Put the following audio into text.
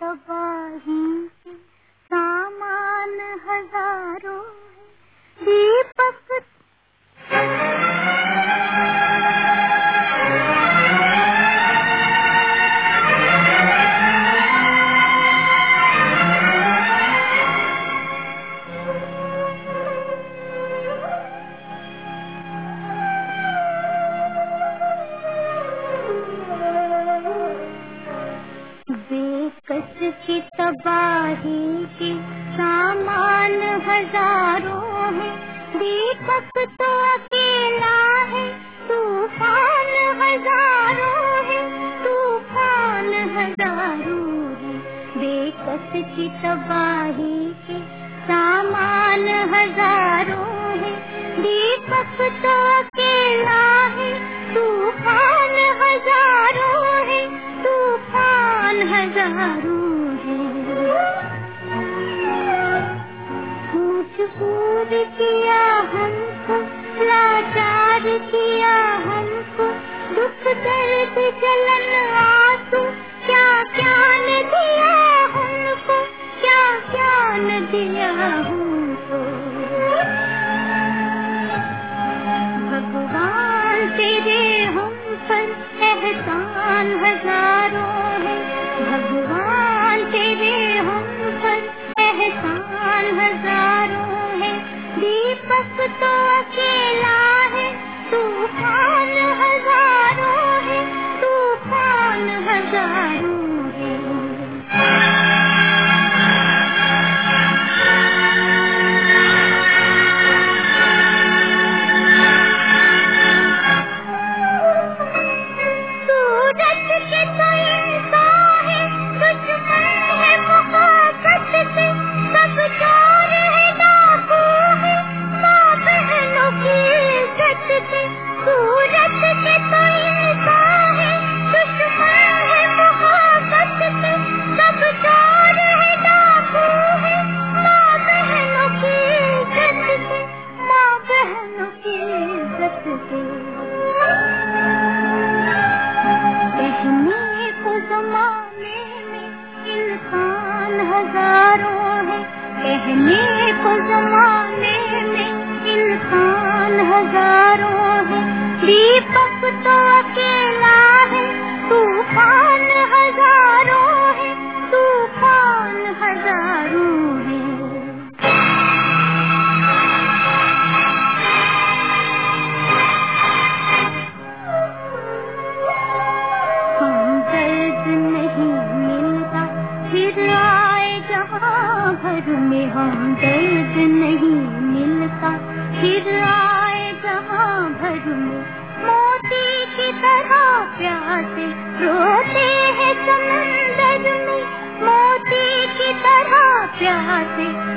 तबाही के सामान हजारों है, दीपक बेकस की तबाही के सामान हजारों है, दीपक तो अकेला है, तूफान हजारों है, तूफान हजारों है। बेकस की तबाही के सामान हजारों है, दीपक तो अकेला है, तूफान हजारों है, तूफान हजारों है। मजबूर किया हमको, लाचार किया हमको, दुख दर्द जलन आंसू, क्या क्या न दिया हमको, क्या क्या न दिया हमको। भगवान तेरे हम पर एहसान हजारों है, भगवान तेरे हम पर एहसान हजारों है, दीपक तो अकेला है, तूफान हजारों है, तूफान हजारों है। कहने को ज़माने में इंसान हजारों है, दीपक तो अकेला है, तूफान हजारों है, तूफान हजारों है। हमदर्द नहीं मिलता फिर आए जहाँ भर में, हमदर्द नहीं मिलता फिर आए जहाँ भर में, मोती की तरह प्यासे रोते हैं समंदर में, मोती की तरह प्यासे